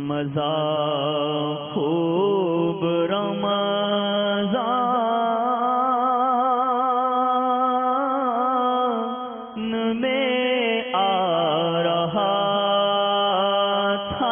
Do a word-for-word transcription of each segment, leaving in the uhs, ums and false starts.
مزہ خوب رمضان میں آ رہا تھا۔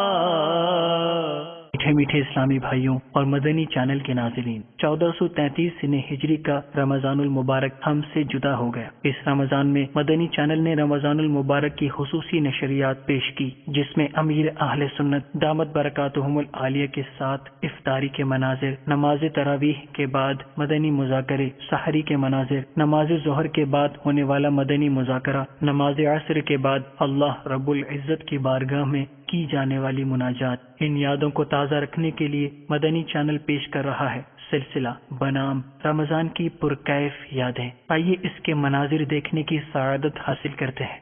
میٹھے میٹھے اسلامی بھائیوں اور مدنی چینل کے ناظرین، چودہ سو تینتیس سن ہجری کا رمضان المبارک ہم سے جدا ہو گیا۔ اس رمضان میں مدنی چینل نے رمضان المبارک کی خصوصی نشریات پیش کی، جس میں امیر اہل سنت دامت برکاتہم العالیہ کے ساتھ افطاری کے مناظر، نماز تراویح کے بعد مدنی مذاکرے، سحری کے مناظر، نماز ظہر کے بعد ہونے والا مدنی مذاکرہ، نماز عصر کے بعد اللہ رب العزت کی بارگاہ میں کی جانے والی مناجات۔ ان یادوں کو تازہ رکھنے کے لیے مدنی چینل پیش کر رہا ہے سلسلہ بنام رمضان کی پرکیف یادیں۔ آئیے اس کے مناظر دیکھنے کی سعادت حاصل کرتے ہیں۔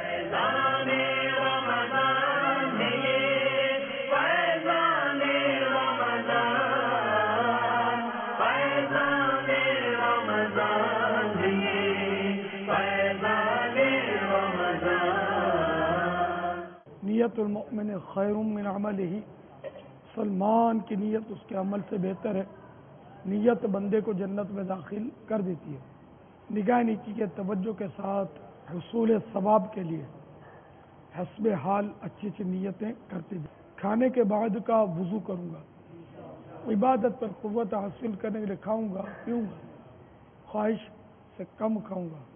نیت المؤمن خیر من عملہ، سلمان کی نیت اس کے عمل سے بہتر ہے۔ نیت بندے کو جنت میں داخل کر دیتی ہے۔ نگاہ نیکی کے توجہ کے ساتھ حصول ثواب کے لیے حسب حال اچھی اچھی نیتیں کرتے ہیں۔ کھانے کے بعد کا وضو کروں گا، عبادت پر قوت حاصل کرنے کے لیے کھاؤں گا پیوں گا، خواہش سے کم کھاؤں گا،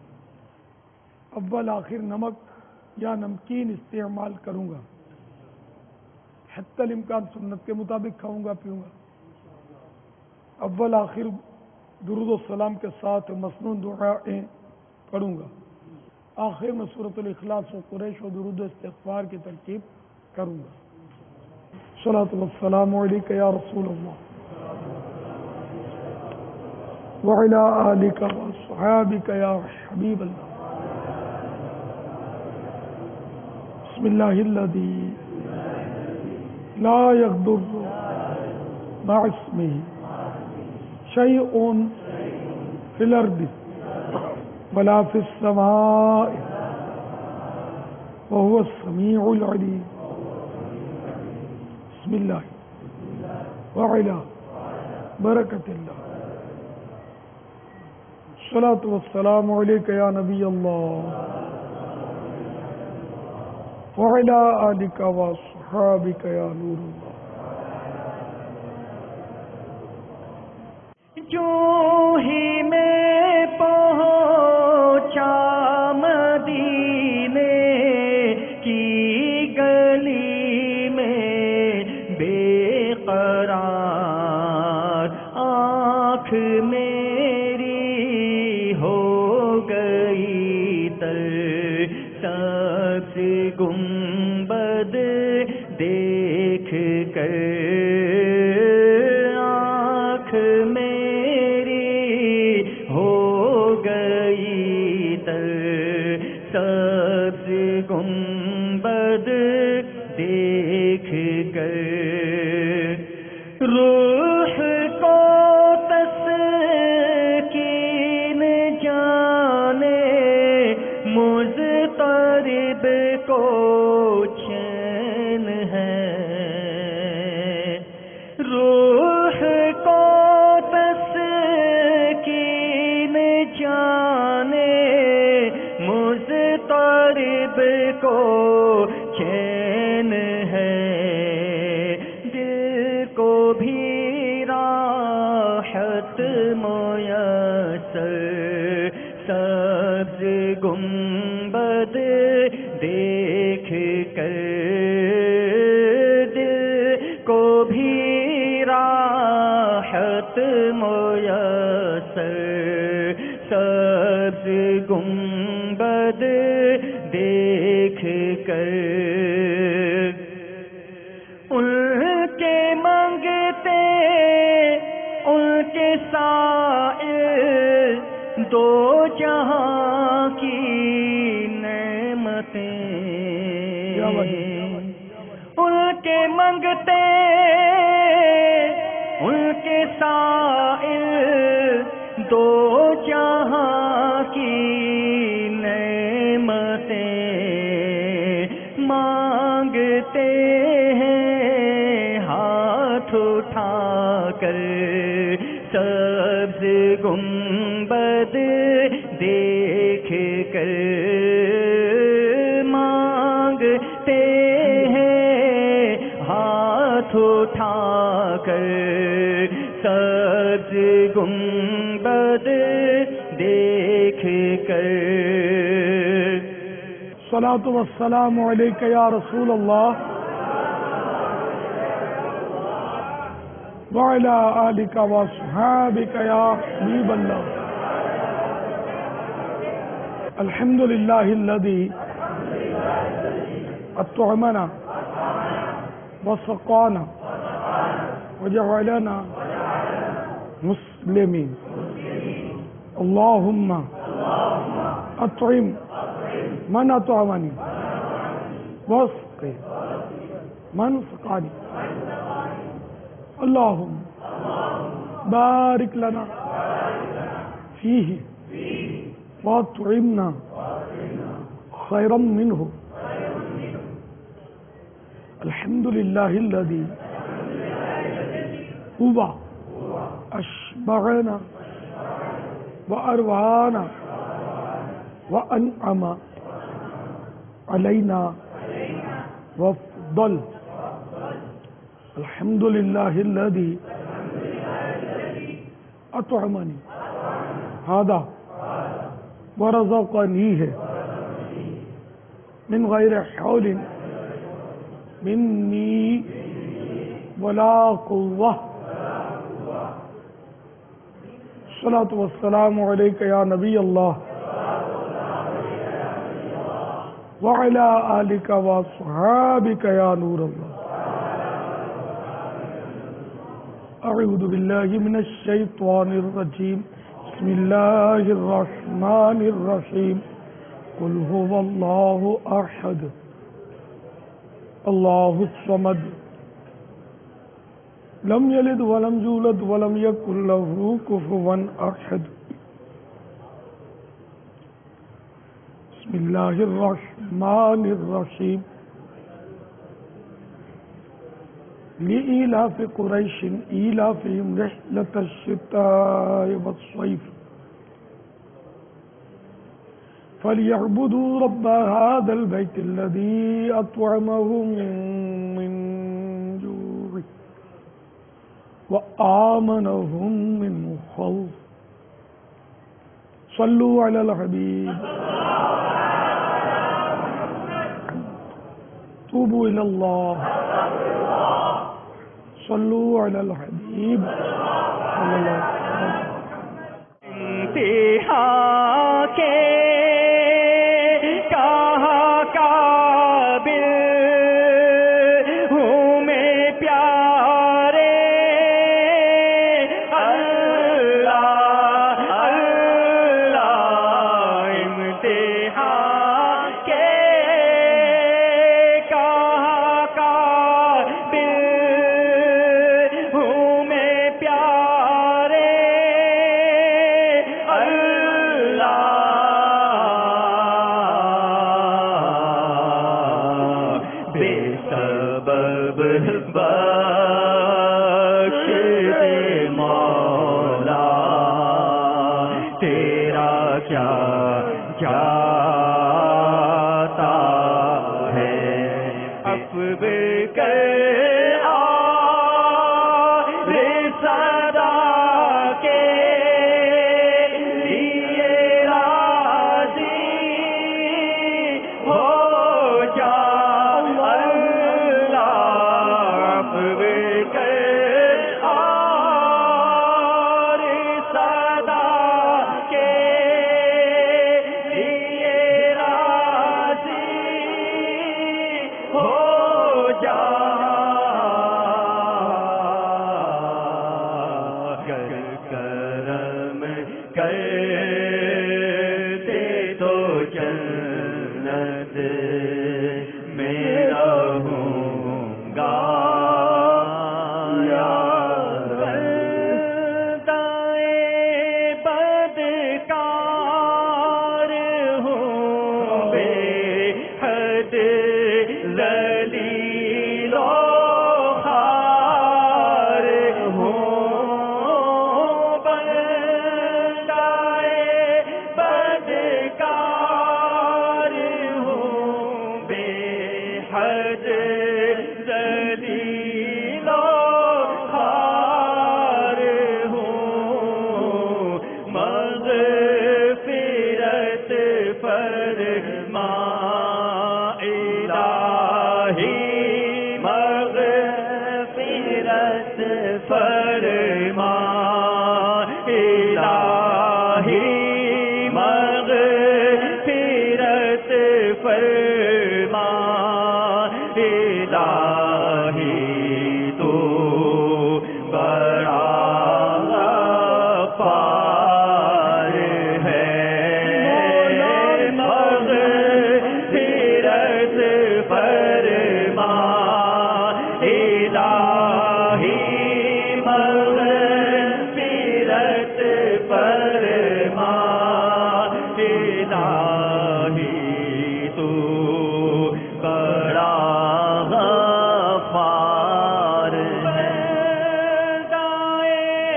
اول آخر نمک یا نمکین استعمال کروں گا، حتی الامکان سنت کے مطابق کھاؤں گا پیوں گا، اول آخر درود و سلام کے ساتھ مسنون دعائیں پڑھوں گا، آخر میں سورۃ الاخلاص و قریش و درود و استغفار کی ترکیب کروں گا۔ صلاۃ والسلام علیک یا رسول اللہ وعلی آلک وصحابک یا حبیب اللہ۔ بسم اللہ الذی لا یضر مع اسمہ شیء فی الارض ولا فی السماء وهو السمیع العلیم۔ بسم اللہ وعلی برکت اللہ۔ الصلاۃ والسلام علیک یا نبی اللہ وعلی آلک وصحابک یا نور اللہ۔ جو ہی میں پہنچا مدینے کی گلی میں بے قرار آنکھ میری ہو گئی تر، سبز گنبد دیکھ کر آنکھ میری ہو گئی تر، سبز گنبد دیکھ کر روح کو تسکین جانے مضطرب کو چین ہے، روح کو تسکین جانے مضطرب کو چین ہے، دل کو بھی راحت میسر سبز گنبد دیکھ کر، دل کو بھی راحت میسر سبز گنبد دیکھ کر، ان کے منگتے ان کے سائل دو جہاں کی نعمتیں، ان کے منگتے ان کے سائل دو جہاں کی نعمتیں، مانگتے ہیں گنبد دیکھ کر مانگتے ہیں ہاتھ اٹھا کر، سبز گنبد دیکھ کر۔ الصلاۃ والسلام علیک یا رسول اللہ وعلی آلک واصحابک یا حبیب اللہ۔ الحمد للہ الذی اطعمنا وسقانا وجعلنا مسلمین۔ اللہم اطعم من اطعمنی واسقی من سقانی۔ اللہم بارک لنا فیہ واطعمنا خیرا منہ۔ الحمد للہ الذی هو اشبعنا واروانا وانعم علینا وفضل۔ الحمد للہ الذی اطعمنی ھذا ورزقنیہ من غیر حول منی ولا قوة۔ الصلاۃ والسلام علیک یا نبی اللہ وعلی آلک واصحابک یا نور اللہ۔ اعوذ باللہ من الشیطان الرجیم، بسم اللہ الرحمن الرحیم۔ قل هو اللہ احد اللہ الصمد لم یلد ولم یولد ولم یکن له کفوا احد۔ بسم اللہ الرحمن الرحیم۔ لإيلاف قريش إيلافهم رحلة الشتاء والصيف فليعبدوا رب هذا البيت الذي أطعمهم من جوع وآمنهم من خوف۔ صلوا على الحبيب، توبوا إلى الله، صلوا على الحبيب صلى الله عليه وسلم۔ انتہا کے کہا قابل ہوں میں پیارے اللہ اللہ۔ انتہا کے کہا قابل ہوں میں پیارے اللہ۔ بے سبب بخش دے مولا، تیرا کیا جاتا ہے عفو کر اور صدا کے لیے راضی ہو جا اللہ۔ عفو کر اور صدا کے لیے راضی ہو جا۔ فرما الہی مغفرت فرما الہی تو بڑا غفار ہے مغفرت فرما الہی مغفرت فرما الہی تو بڑا غفار ہے دائے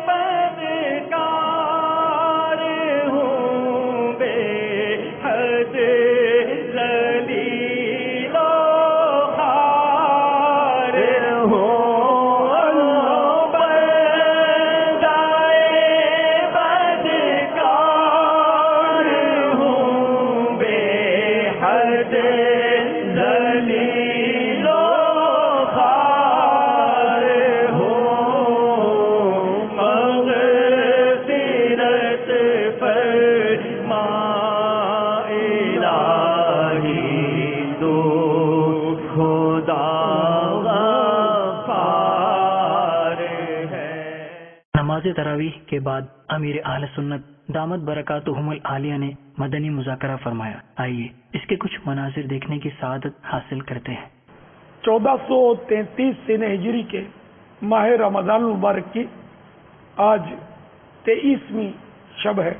بدکار ہوں بے حد ذلیل و خوار ہوں بندائے بدکار ہوں بے حد ذلیل و خوار ہوں مغفرت فرما الہی تو خدا غفار ہے۔ نماز تراویح کے بعد امیر اہل سنت دامت برکاتہم العالیہ نے مدنی مذاکرہ فرمایا۔ آئیے اس کے کچھ مناظر دیکھنے کی سعادت حاصل کرتے ہیں۔ چودہ سو تینتیس سن ہجری کے ماہ رمضان المبارک کی آج تیئیسویں شب ہے۔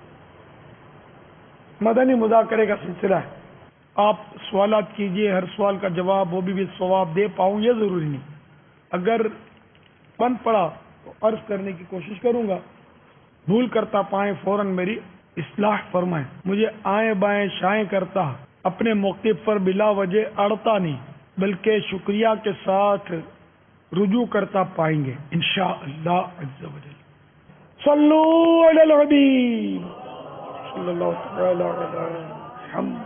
مدنی مذاکرے کا سلسلہ ہے۔ آپ سوالات کیجئے، ہر سوال کا جواب وہ بھی, بھی ثواب دے پاؤں یہ ضروری نہیں، اگر بن پڑا تو عرض کرنے کی کوشش کروں گا، بھول کرتا پائیں فوراً میری اصلاح فرمائیں۔ مجھے آئیں بائیں شائیں کرتا اپنے موقف پر بلا وجہ اڑتا نہیں، بلکہ شکریہ کے ساتھ رجوع کرتا پائیں گے انشاءاللہ عز و جل۔ صلو علی الحبیب صلی اللہ تعالی علی محمد۔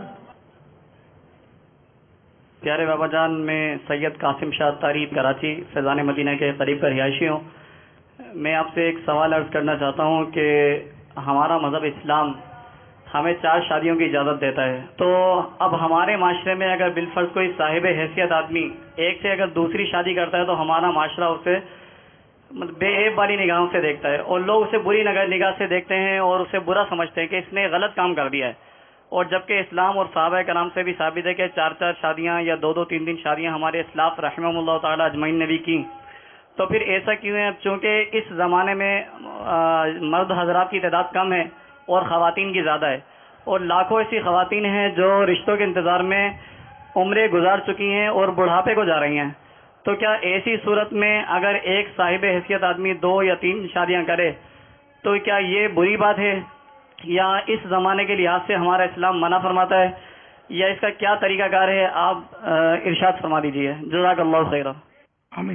پیارے بابا جان، میں سید قاسم شاہ تاریب کراچی فیضان مدینہ کے قریب کا رہائشی ہوں۔ میں آپ سے ایک سوال عرض کرنا چاہتا ہوں کہ ہمارا مذہب اسلام ہمیں چار شادیوں کی اجازت دیتا ہے، تو اب ہمارے معاشرے میں اگر بالفرض کوئی صاحب حیثیت آدمی ایک سے اگر دوسری شادی کرتا ہے تو ہمارا معاشرہ اسے بے عیب والی نگاہوں سے دیکھتا ہے، اور لوگ اسے بری نگاہ سے دیکھتے ہیں اور اسے برا سمجھتے ہیں کہ اس نے غلط کام کر دیا ہے، اور جبکہ اسلام اور صحابہ کرام سے بھی ثابت ہے کہ چار چار شادیاں یا دو دو تین تین شادیاں ہمارے اسلاف رحمہ اللہ تعالی اجمعین نے بھی کی، تو پھر ایسا کیوں ہے؟ چونکہ اس زمانے میں مرد حضرات کی تعداد کم ہے اور خواتین کی زیادہ ہے، اور لاکھوں ایسی خواتین ہیں جو رشتوں کے انتظار میں عمریں گزار چکی ہیں اور بڑھاپے کو جا رہی ہیں، تو کیا ایسی صورت میں اگر ایک صاحب حیثیت آدمی دو یا تین شادیاں کرے تو کیا یہ بری بات ہے، یا اس زمانے کے لحاظ سے ہمارا اسلام منع فرماتا ہے، یا اس کا کیا طریقہ کار ہے؟ آپ ارشاد فرما دیجیے، جزاک اللہ خیر۔ آمین۔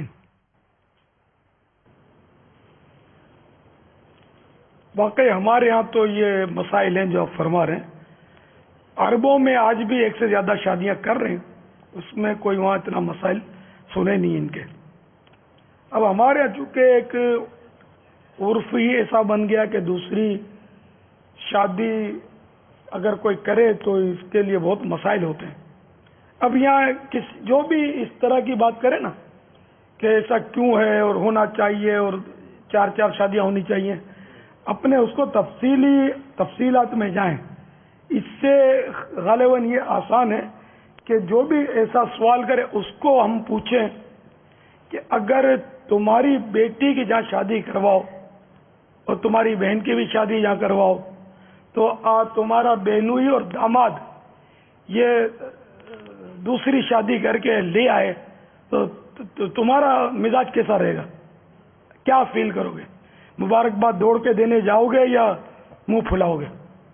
واقعی ہمارے ہاں تو یہ مسائل ہیں جو آپ فرما رہے ہیں، عربوں میں آج بھی ایک سے زیادہ شادیاں کر رہے ہیں، اس میں کوئی وہاں اتنا مسائل سنے نہیں ان کے۔ اب ہمارے یہاں چونکہ ایک عرف ہی ایسا بن گیا کہ دوسری شادی اگر کوئی کرے تو اس کے لیے بہت مسائل ہوتے ہیں۔ اب یہاں کس جو بھی اس طرح کی بات کرے نا کہ ایسا کیوں ہے اور ہونا چاہیے اور چار چار شادیاں ہونی چاہیے، اپنے اس کو تفصیلی تفصیلات میں جائیں، اس سے غالباً یہ آسان ہے کہ جو بھی ایسا سوال کرے اس کو ہم پوچھیں کہ اگر تمہاری بیٹی کی جہاں شادی کرواؤ اور تمہاری بہن کی بھی شادی جہاں کرواؤ تو آ تمہارا بہنوئی اور داماد یہ دوسری شادی کر کے لے آئے تو تمہارا مزاج کیسا رہے گا؟ کیا فیل کرو گے؟ مبارکباد دوڑ کے دینے جاؤ گے یا منہ پھلاؤ گے؟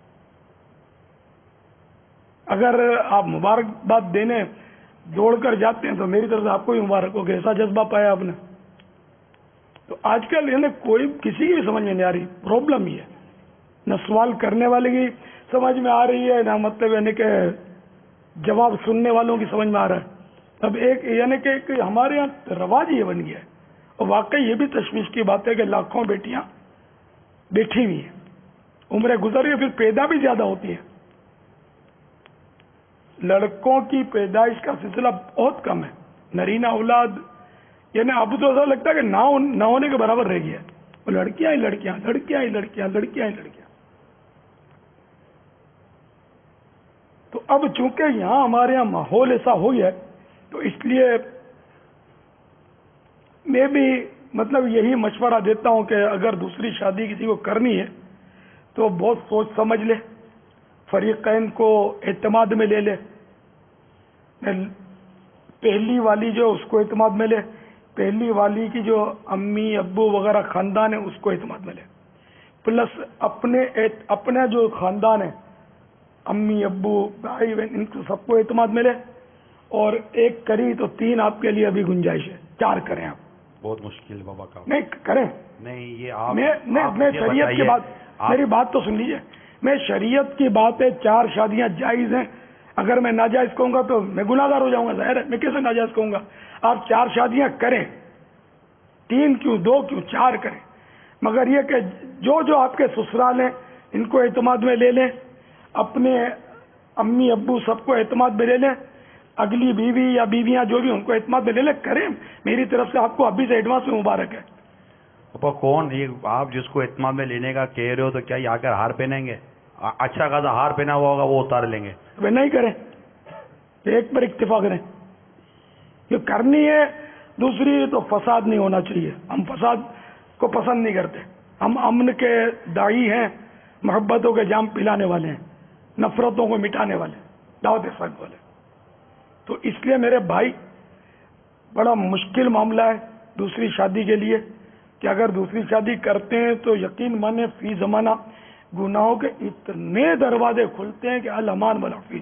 اگر آپ مبارکباد دینے دوڑ کر جاتے ہیں تو میری طرف سے آپ کو ہی مبارک ہو، ایسا جذبہ پایا آپ نے۔ تو آج کل یعنی کوئی کسی کی بھی سمجھ میں نہیں آ رہی، پرابلم یہ ہے، نہ سوال کرنے والے کی سمجھ میں آ رہی ہے، نہ مطلب یعنی کہ جواب سننے والوں کی سمجھ میں آ رہا ہے۔ اب ایک یعنی کہ ہمارے یہاں رواج یہ بن گیا ہے، اور واقعی یہ بھی تشویش کی بات ہے کہ لاکھوں بیٹیاں بیٹھی ہوئی ہیں، عمریں گزر گئی، پھر پیدا بھی زیادہ ہوتی ہے. لڑکوں کی پیدائش کا سلسلہ بہت کم ہے. نرینہ اولاد یعنی اب تو ایسا لگتا ہے کہ نہ نہ ہونے کے برابر رہ گیا ہے. وہ لڑکیاں ہی لڑکیاں لڑکیاں ہی لڑکیاں لڑکیاں ہی لڑکیاں. تو اب چونکہ یہاں ہمارے یہاں ماحول ایسا ہو گیا ہے تو اس لیے میں بھی مطلب یہی مشورہ دیتا ہوں کہ اگر دوسری شادی کسی کو کرنی ہے تو بہت سوچ سمجھ لے، فریقین کو اعتماد میں لے لے. پہلی والی جو اس کو اعتماد میں لے، پہلی والی کی جو امی ابو وغیرہ خاندان ہے اس کو اعتماد میں لے، پلس اپنے اپنا جو خاندان ہے امی ابو بھائی بہن ان کو سب کو اعتماد میں لے. اور ایک کری تو تین آپ کے لیے ابھی گنجائش ہے، چار کریں آپ. بہت مشکل بابا کا نہیں کریں. نہیں یہ آپ میں میں شریعت کی بات، میری بات تو سن لیجیے. میں شریعت کی بات ہے، چار شادیاں جائز ہیں. اگر میں ناجائز کہوں گا تو میں گناہ گار ہو جاؤں گا، ظاہر ہے. میں کیسے ناجائز کہوں گا؟ آپ چار شادیاں کریں، تین کیوں، دو کیوں، چار کریں. مگر یہ کہ جو جو آپ کے سسرال ہیں ان کو اعتماد میں لے لیں، اپنے امی ابو سب کو اعتماد میں لے لیں، اگلی بیوی یا بیویاں جو بھی ان کو اعتماد میں لے لیں. کریں. میری طرف سے آپ کو ابھی سے ایڈوانس میں مبارک ہے. پاپا کون یہ آپ جس کو اعتماد میں لینے کا کہہ رہے ہو تو کیا یہ آ کر ہار پہنیں گے؟ اچھا خاصا ہار پہنا ہوا ہوگا وہ اتار لیں گے. وہ نہیں کریں، ایک پر اکتفا کریں. یہ کرنی ہے. دوسری تو فساد نہیں ہونا چاہیے. ہم فساد کو پسند نہیں کرتے. ہم امن کے داعی ہیں، محبتوں کے جام پلانے والے ہیں، نفرتوں کو مٹانے والے، دعوت اسلامی والے. تو اس لیے میرے بھائی بڑا مشکل معاملہ ہے دوسری شادی کے لیے کہ اگر دوسری شادی کرتے ہیں تو یقین مانے فی زمانہ گناہوں کے اتنے دروازے کھلتے ہیں کہ الامان والحفیظ.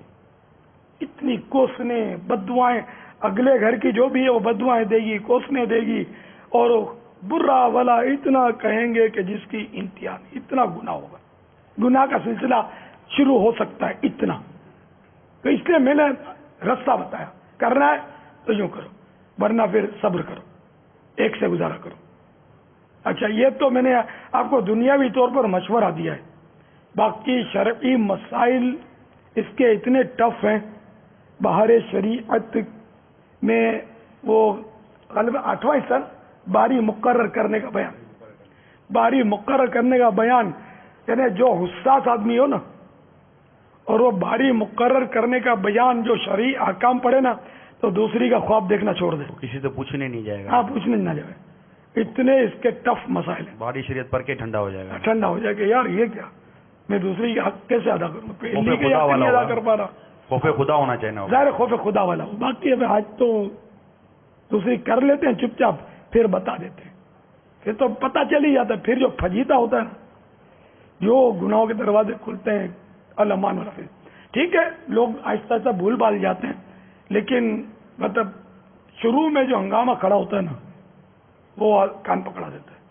اتنی کوسنے بددعائیں، اگلے گھر کی جو بھی ہے وہ بددعائیں دے گی، کوسنے دے گی، اور برا والا اتنا کہیں گے کہ جس کی انتہا نہیں. اتنا گناہ ہوگا، گناہ کا سلسلہ شروع ہو سکتا ہے اتنا. تو اس لیے میں نے رستہ بتایا، کرنا ہے تو یوں کرو، ورنہ پھر صبر کرو، ایک سے گزارا کرو. اچھا یہ تو میں نے آپ کو دنیاوی طور پر مشورہ دیا ہے. باقی شرعی مسائل اس کے اتنے ٹف ہیں. بہار شریعت میں وہ غالباً آٹھواں حصہ باری مقرر کرنے کا بیان، باری مقرر کرنے کا بیان یعنی جو حساس آدمی ہو نا اور وہ باری مقرر کرنے کا بیان جو شرعی احکام پڑھے نا تو دوسری کا خواب دیکھنا چھوڑ دے. کسی سے پوچھنے نہیں جائے گا. ہاں پوچھنے نہ جائے. اتنے اس کے ٹف مسائل ہیں. باری شریعت پر کے ٹھنڈا ہو جائے گا. ٹھنڈا ہو جائے کہ یار یہ کیا، میں دوسری کی حق کیسے ادا کروں، پہلی کے خدا حق والا نہیں ادا ہوگا. کر پا رہا. خوف خدا ہونا چاہیے نا. ظاہر خوف خدا والا ہو. باقی اب آج تو دوسری کر لیتے ہیں چپ چاپ، پھر بتا دیتے ہیں، پھر تو پتہ چل ہی جاتا ہے. پھر جو پھجیتا ہوتا ہے نا، جو گناہوں کے دروازے کھلتے ہیں الامان والحفیظ. ٹھیک ہے لوگ آہستہ آہستہ بھول بھال جاتے ہیں، لیکن مطلب شروع میں جو ہنگامہ کھڑا ہوتا ہے نا وہ کان پکڑا دیتا ہے.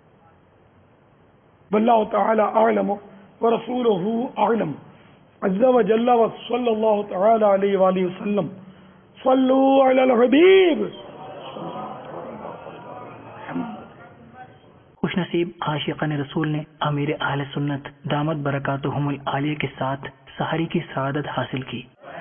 واللہ تعالی اعلم ورسولہ اعلم عز وجل وصلی اللہ تعالی علیہ وآلہ وسلم. صلو علی الحبیب. خوش نصیب عاشقان رسول نے امیر اہل سنت دامت برکاتہم العالیہ کے ساتھ سحری کی سعادت حاصل کی.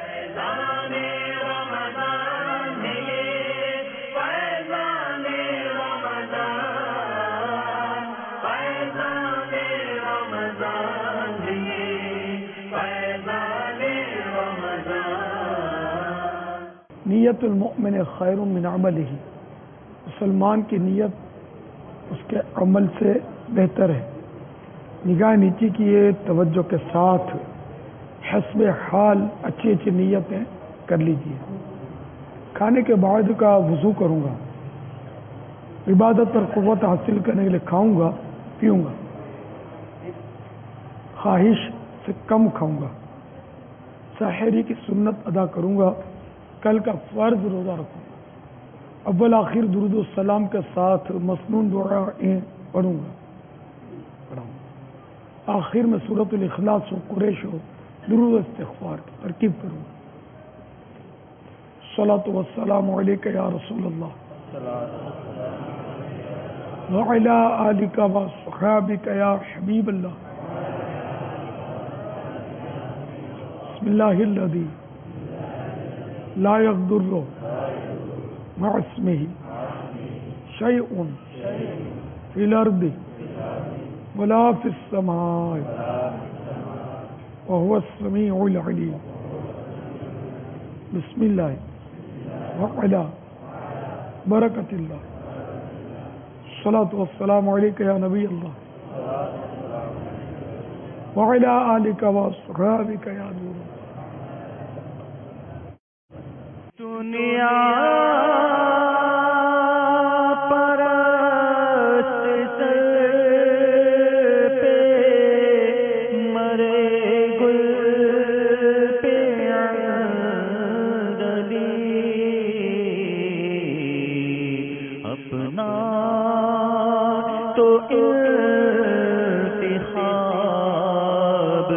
نیت المؤمن خیر من عملہ. مسلمان کی نیت اس کے عمل سے بہتر ہے. نگاہ نیچی کیے توجہ کے ساتھ حسب حال اچھی اچھی نیتیں کر لیجیے. کھانے کے بعد کا وضو کروں گا، عبادت پر قوت حاصل کرنے کے لیے کھاؤں گا پیوں گا، خواہش سے کم کھاؤں گا، سحری کی سنت ادا کروں گا، کل کا فرض روزہ رکھوں گا، اول آخر درود و سلام کے ساتھ مسنون دعائیں پڑھوں گا پڑھاؤں گا، آخر میں سورۃ الاخلاص ہو، قریش ہو، درود و استغفار کی ترکیب کروں گا. صلاۃ والسلام علیک یا رسول اللہ. وعلى آلك وأصحابك يا حبيب الله بسم الله الذي لا يضر مع اسمه شيء في الأرض ولا في السماء وهو السميع العليم بسم الله وعلى بركة الله الصلاة والسلام عليك يا نبي الله وعلى آلك وأصحابك يا نور دنیا پرست سر پہ مرے گل پہ عندلی اپنا تو انتخاب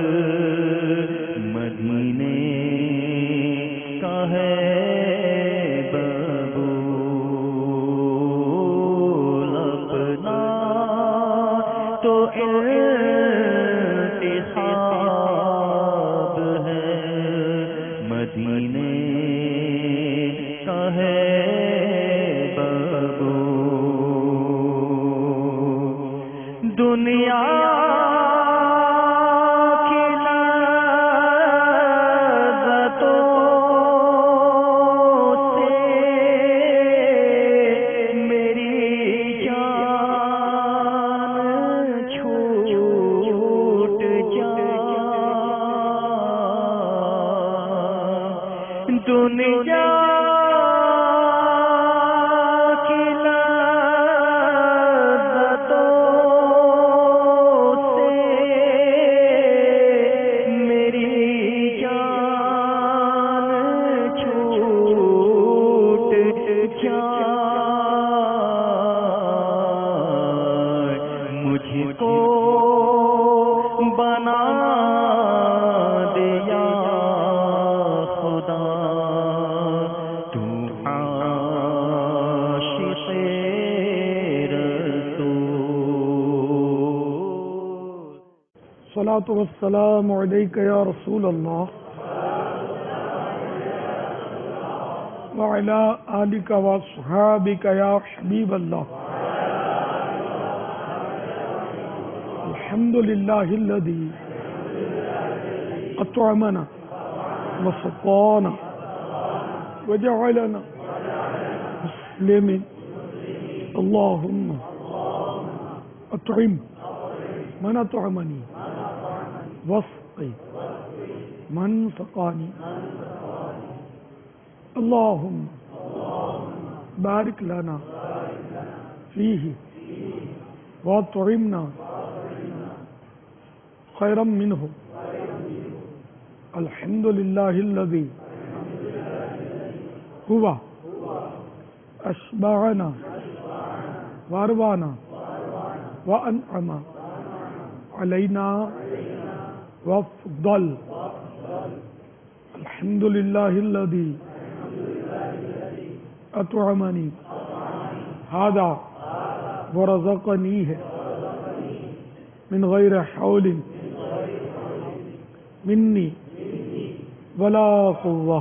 مدینے کا ہے ببول اپنا تو انتخاب ہے مدینے کا ہے ببول دنیا دنیا کی لذتوں سے میری جان چھوٹ جائے مجھ کو بنا دیا الصلاة والسلام عليك يا رسول الله وعلى آلك وأصحابك يا حبيب الله الحمد لله الذي أطعمنا وسقانا وجعلنا مسلمين اللهم أطعم من أطعمني واسقي من سقاني اللهم بارك لنا فيه واطعمنا خيرا منه الحمد لله الذي هو أشبعنا وأروانا وأنعم علينا وافضل الحمد لله الذي أطعمني هذا ورزقنيه من غير حول مني ولا قوة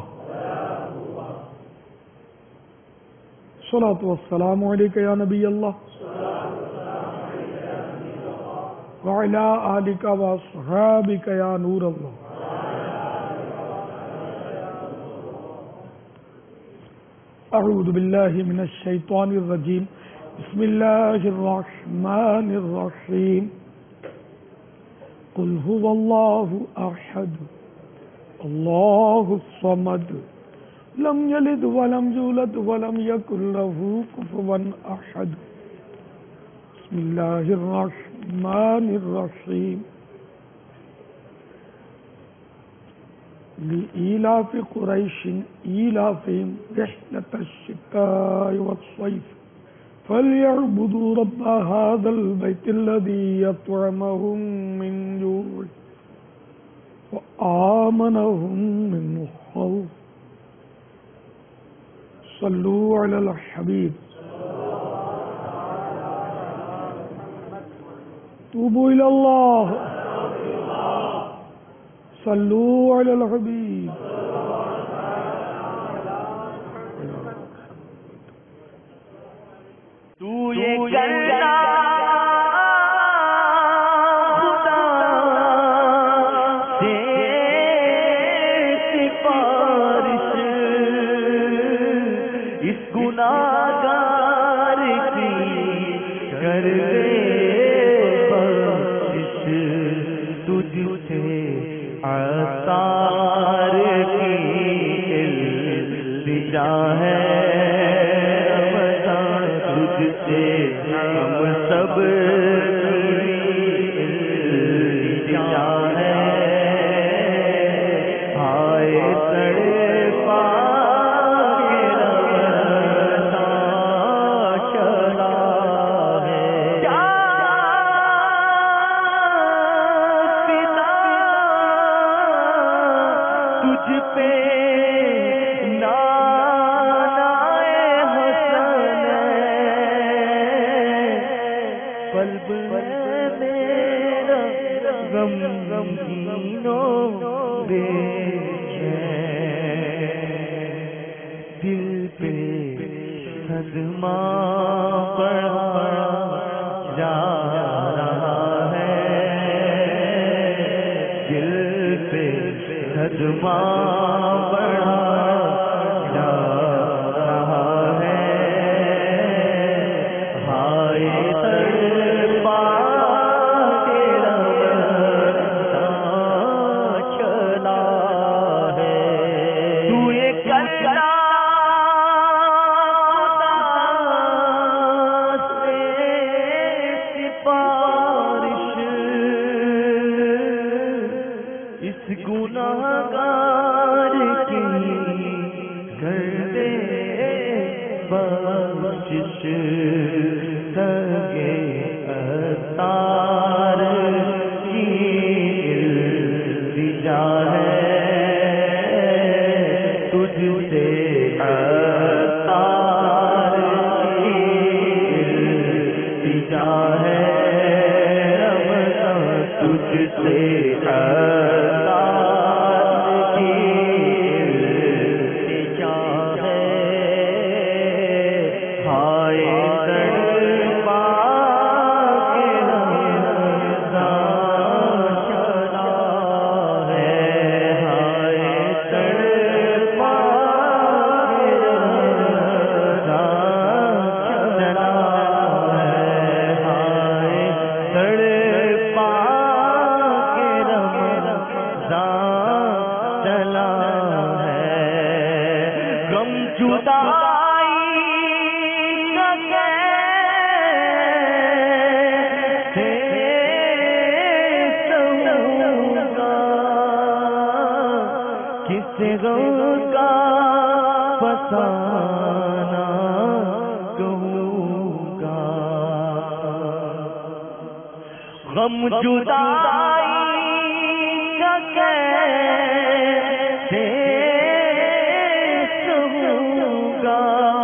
الصلاة والسلام عليك يا نبي الله وعلى آلك وأصحابك يا نور الله أعوذ بالله من الشيطان الرجيم بسم الله الرحمن الرحيم قل هو الله أحد الله الصمد لم يلد ولم يولد ولم يكن له كفوا أحد بسم الله الرحمن الرحيم لإيلاف قريش إيلافهم رحلة الشتاء والصيف فليعبدوا رب هذا البيت الذي يطعمهم من جوع وآمنهم من خوف صلوا على الحبيب توبوا إلى الله صلوا على الحبيب تو یہ کرنا خدا سے سفارش اس گناہگار کی کر دے بخشش تجھ سے آثار کی التجا ہے سے ہم سب ہے ہائے تڑپا چلا ہے پتا تجھ پہ دل پہ صدمہ پڑا جا رہا ہے دل پہ صدمہ پڑا جا رہا ہے ہائے تڑپا غم جدائی کا کیسے سہوں گا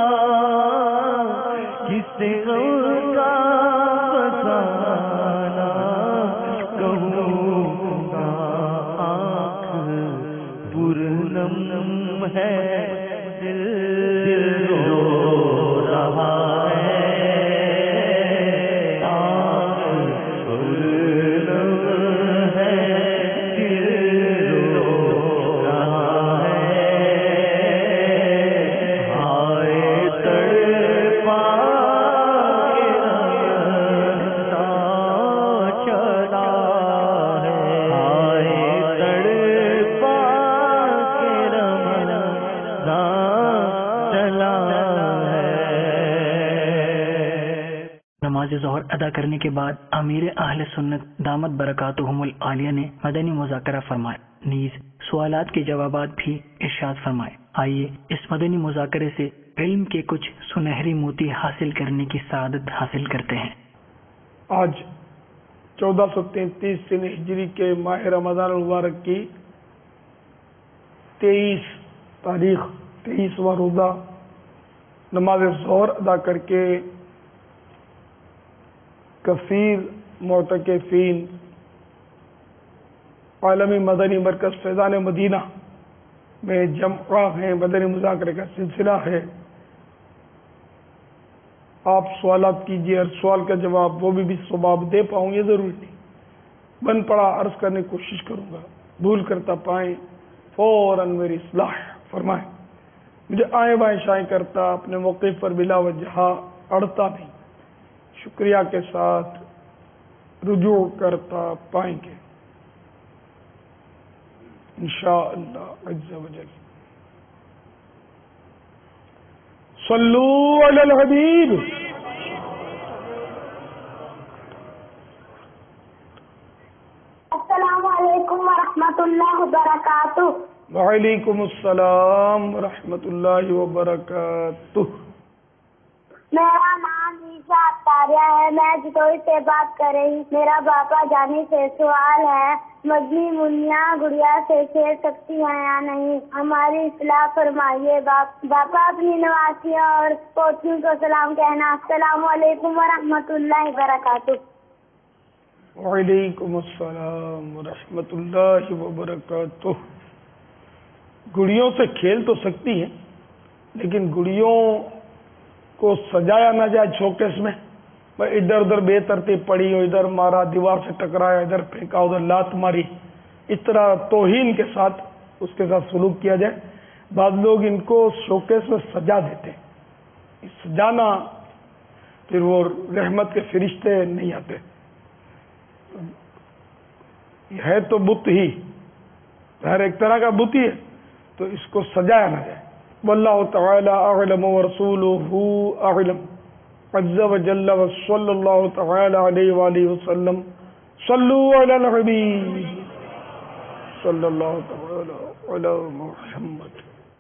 کس غم کا فسانہ کہوں گا آنکھ پرنم ہے دل رو رہا نماز ظہر ادا کرنے کے بعد امیر اہل سنت دامت برکاتہم العالیہ نے مدنی مذاکرہ فرمایا، نیز سوالات کے جوابات بھی ارشاد فرمائے۔ آئیے اس مدنی مذاکرے سے علم کے کچھ سنہری موتی حاصل کرنے کی سعادت حاصل کرتے ہیں۔ آج چودہ سو تینتیس سن ہجری کے ماہ رمضان المبارک کی تیئیس تاریخ تیئیسواں روزہ نماز ظہر ادا کر کے کثیر معتکفین عالمی مدنی مرکز فیضان مدینہ میں جمع ہیں، مدنی مذاکرے کا سلسلہ ہے. آپ سوالات کیجیے، ہر سوال کا جواب وہ بھی بھی ثواب دے پاؤں یہ ضروری نہیں، بن پڑا عرض کرنے کی کوشش کروں گا، بھول کرتا پائیں فوراً میری اصلاح فرمائیں. مجھے آئیں بائیں شائیں کرتا اپنے موقف پر بلا وجہ اڑتا نہیں، شکریہ کے ساتھ رجوع کرتا پائیں گے انشاءاللہ عز و جل. صلو علی الحبیب. السلام علیکم ورحمۃ اللہ وبرکاتہ. وعلیکم السلام ورحمۃ اللہ وبرکاتہ. میرا نام عیشا اختاریہ ہے، میں جتوئی سے بات کر رہی ہوں. میرا باپا جانی سے سوال ہے، مجنی منیا گڑیا سے کھیل سکتی ہیں یا نہیں؟ ہماری اصلاح فرمائیے. باپ باپا اپنی نواسیوں اور پوتیوں کو سلام کہنا. السلام علیکم ورحمۃ اللہ وبرکاتہ. وعلیکم السلام ورحمۃ اللہ وبرکاتہ. گڑیوں سے کھیل تو سکتی ہیں، لیکن گڑیوں کو سجایا نہ جائے شوکیس میں. ادھر ادھر بے ترتیب پڑی ہو، ادھر مارا، دیوار سے ٹکرایا، ادھر پھینکا، ادھر لات ماری، اس طرح توہین کے ساتھ اس کے ساتھ سلوک کیا جائے. بعض لوگ ان کو شوکیس میں سجا دیتے ہیں، سجانا پھر وہ رحمت کے فرشتے نہیں آتے. ہے تو بت ہی، ہر ایک طرح کا بت ہی ہے، تو اس کو سجایا نہ جائے. واللہ تعالی اعلم ورسولہ اعلم عز و جل وصلی اللہ تعالی علیہ وآلہ وسلم. صلو علی الحبیب صلی اللہ تعالی علی محمد.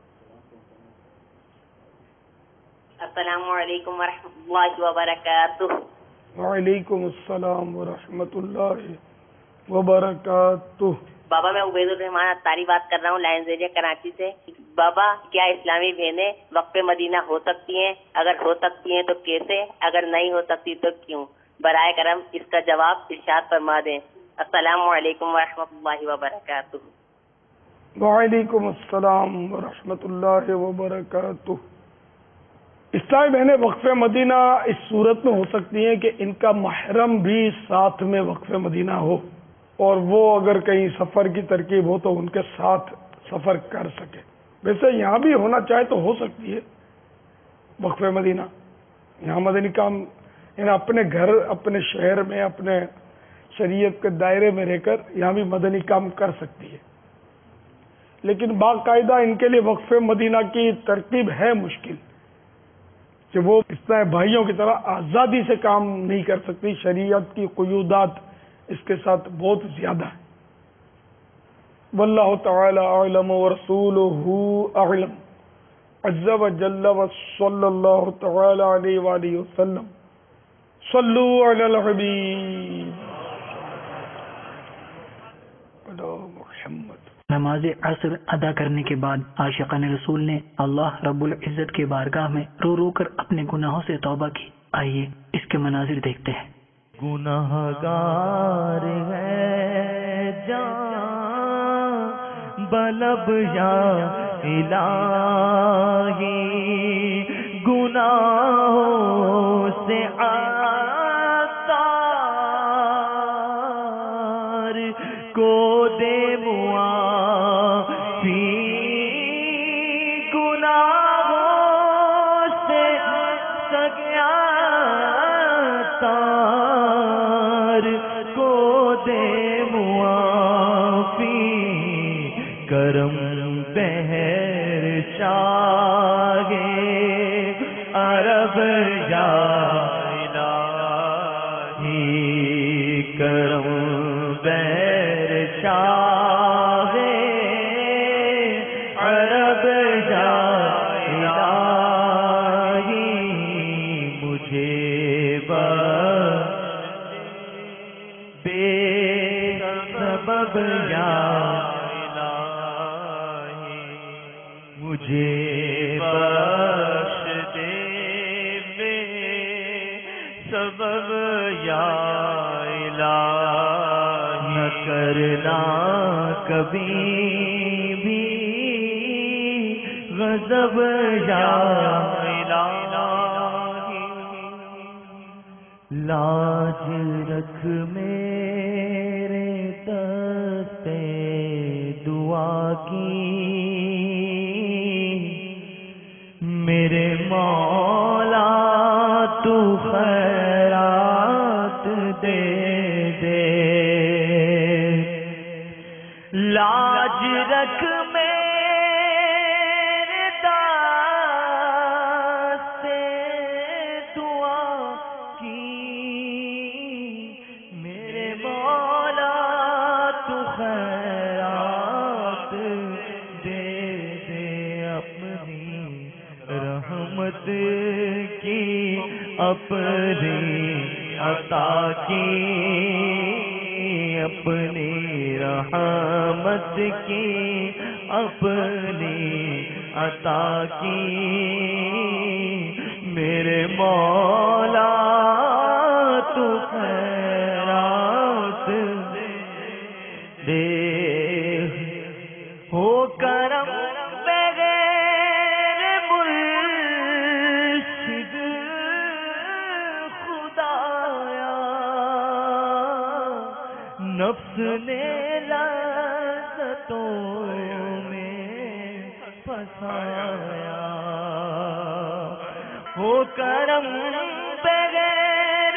السلام علیکم ورحمۃ اللہ وبرکاتہ. وعلیکم السلام ورحمۃ اللہ وبرکاتہ. بابا میں عبید الرحمان اتاری بات کر رہا ہوں، لائن ایریا کراچی سے. بابا کیا اسلامی بہنیں وقف مدینہ ہو سکتی ہیں؟ اگر ہو سکتی ہیں تو کیسے؟ اگر نہیں ہو سکتی تو کیوں؟ برائے کرم اس کا جواب ارشاد فرما دیں. السلام علیکم ورحمۃ اللہ وبرکاتہ. وعلیکم السلام ورحمۃ اللہ وبرکاتہ. اسلامی بہنیں وقف مدینہ اس صورت میں ہو سکتی ہیں کہ ان کا محرم بھی ساتھ میں وقف مدینہ ہو، اور وہ اگر کہیں سفر کی ترکیب ہو تو ان کے ساتھ سفر کر سکے. ویسے یہاں بھی ہونا چاہے تو ہو سکتی ہے وقف مدینہ. یہاں مدنی کام یعنی اپنے گھر، اپنے شہر میں، اپنے شریعت کے دائرے میں رہ کر یہاں بھی مدنی کام کر سکتی ہے. لیکن باقاعدہ ان کے لیے وقف مدینہ کی ترتیب ہے مشکل، کہ وہ اس طرح بھائیوں کی طرح آزادی سے کام نہیں کر سکتی. شریعت کی قیودات اس کے ساتھ بہت زیادہ ہے. واللہ تعالی اعلم ورسولہ اعلم عز و جل وصلی اللہ تعالی علیہ وآلہ وسلم. صلو علی الحبیب علی محمد. نماز عصر ادا کرنے کے بعد عاشقان رسول نے اللہ رب العزت کی بارگاہ میں رو رو کر اپنے گناہوں سے توبہ کی. آئیے اس کے مناظر دیکھتے ہیں. گناہگار ہے جان بلب یا الہی، گناہوں سے عطار کو دے معافی، گناہوں سے سگیاتار کو دے معافی، کرم بہر چاہے عرب یا الہی، کرم بہر چاہے عرب یا الہی، مجھے بے سبب یا مجھے بخش دے بے سبب یا الہ نہ کرنا کبھی بھی غضب یا الہی لاج رکھ میرے دستے دعا کی میرے مولا تو خیرات دے دے لاج رکھ میرے دستے دعا کی میرے مولا تو خیرات دے دے اپنی رحمت کی اپنی عطا کی اپنی رحمت کی اپنی عطا کی میرے مولا تو خیرات دے ہو کرم بغیر مرشد خدایا نفس نے لذتوں میں پھنسایا ہو کرم بغیر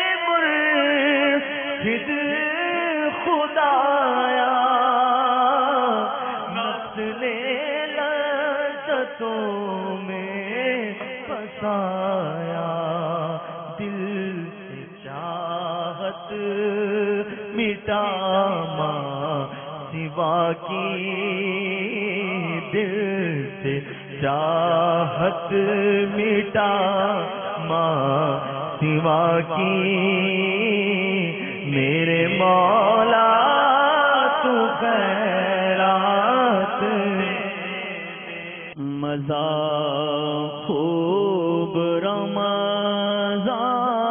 مرشد خدایا نفس نے لذتوں میں پھنسایا دل سے چاہت مٹا ماں سوا کی دل سے چاہت مٹا ماں سوا کی میرے مولا تو خیرات مزہ خوب رمضان